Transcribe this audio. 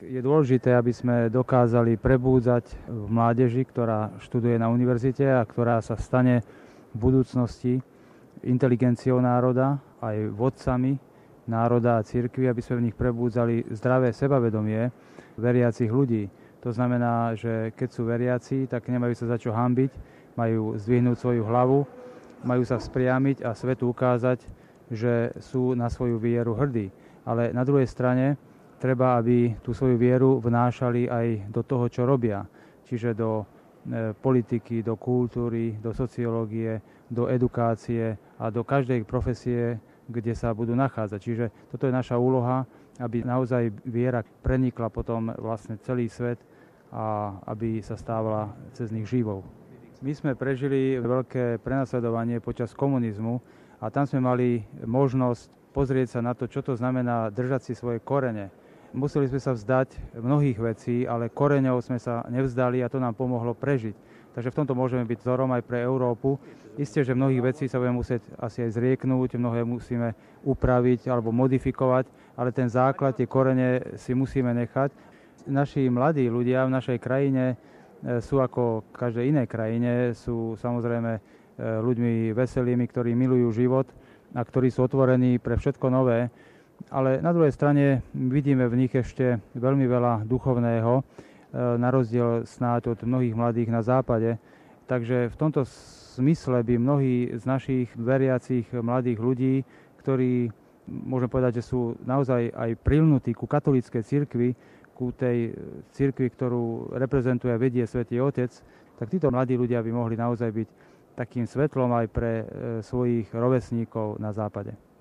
Je dôležité, aby sme dokázali prebúdzať v mládeži, ktorá študuje na univerzite a ktorá sa stane v budúcnosti inteligenciou národa, aj vodcami národa a cirkvi, aby sme v nich prebúdzali zdravé sebavedomie veriacich ľudí. To znamená, že keď sú veriaci, tak nemajú sa za čo hanbiť, majú zdvihnúť svoju hlavu, majú sa vzpriamiť a svetu ukázať, že sú na svoju vieru hrdí. Ale na druhej strane treba, aby tú svoju vieru vnášali aj do toho, čo robia. Čiže do politiky, do kultúry, do sociológie, do edukácie a do každej profesie, kde sa budú nachádzať. Čiže toto je naša úloha, aby naozaj viera prenikla potom vlastne celý svet a aby sa stávala cez nich živou. My sme prežili veľké prenasledovanie počas komunizmu a tam sme mali možnosť pozrieť sa na to, čo to znamená držať si svoje korene. Museli sme sa vzdať mnohých vecí, ale koreňov sme sa nevzdali a to nám pomohlo prežiť. Takže v tomto môžeme byť vzorom aj pre Európu. Isté, že mnohých vecí sa budeme musieť asi aj zrieknúť, mnohé musíme upraviť alebo modifikovať, ale ten základ, tie korene si musíme nechať. Naši mladí ľudia v našej krajine sú ako v každej inej krajine, sú samozrejme ľuďmi veselými, ktorí milujú život a ktorí sú otvorení pre všetko nové. Ale na druhej strane vidíme v nich ešte veľmi veľa duchovného, na rozdiel snáď od mnohých mladých na západe. Takže v tomto smysle by mnohí z našich veriacich mladých ľudí, ktorí môžem povedať, že sú naozaj aj prilnutí ku katolíckej cirkvi, ku tej cirkvi, ktorú reprezentuje a vedie Svätý Otec, tak títo mladí ľudia by mohli naozaj byť takým svetlom aj pre svojich rovesníkov na západe.